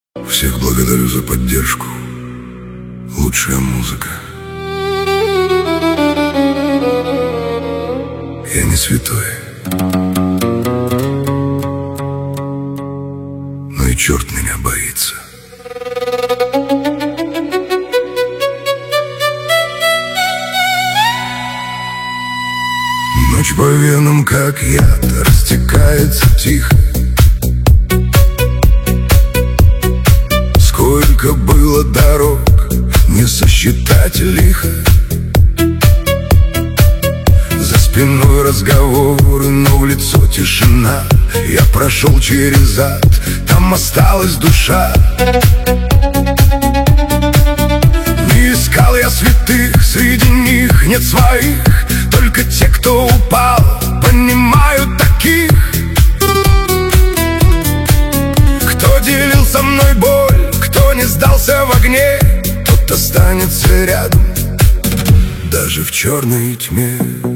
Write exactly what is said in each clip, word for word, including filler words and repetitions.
Всех благодарю за поддержку. Лучшая музыка. Я не святой, но и черт меня боится. Ночь по венам, как яд, растекается тихо. Сколько было дорог, не сосчитать лихо. За спиной разговоры, но в лицо тишина. Я прошел через ад, там осталась душа. Не искал я святых, среди них нет своих. Только те, кто упал, понимают таких. Кто делил со мной боль, кто не сдался в огне, тот останется рядом, даже в черной тьме.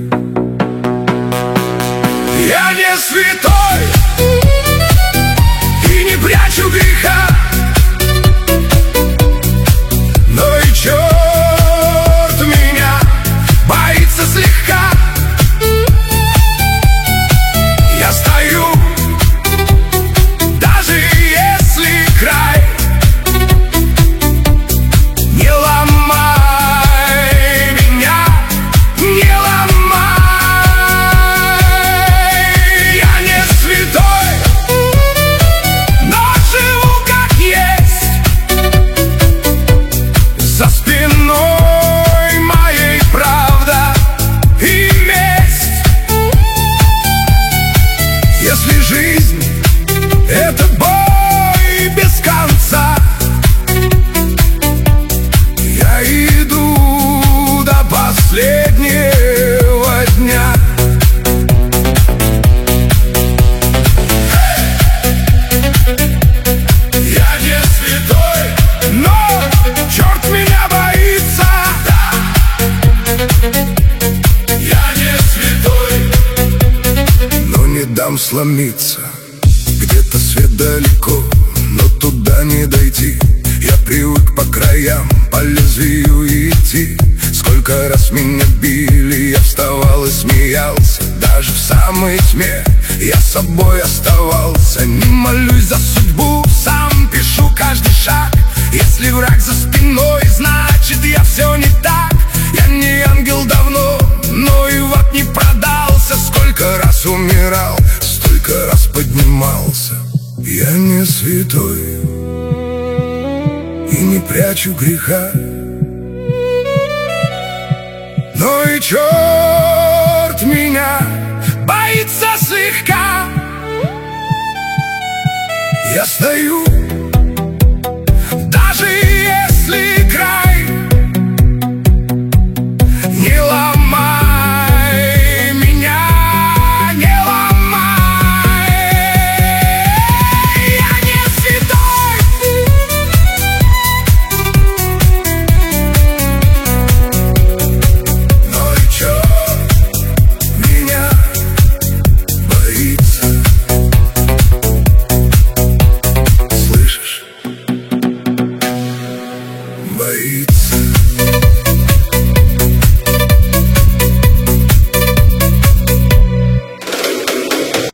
Я не святой и не прячу греха, но и черт меня боится слегка. Я стою, даже если край. Не ломай меня, не ломай. Я не святой, но живу как есть. За спиной моей правда и месть. Если жизнь — это бой без конца, я иду до последнего дня. Я не святой, но черт меня боится. Я не святой, но не дам сломиться. Где-то свет далеко, но туда не дойти. Я привык по краям, по лезвию идти. Сколько раз меня били, я вставал и смеялся. Даже в самой тьме я собой оставался. Не молюсь за судьбу, сам пишу каждый шаг. Если враг за спиной, значит я все не так. Я не ангел давно, но и в ад не продался. Сколько раз умирал, столько раз поднимался. Я не святой и не прячу греха, но и черт меня боится слегка. Я стою,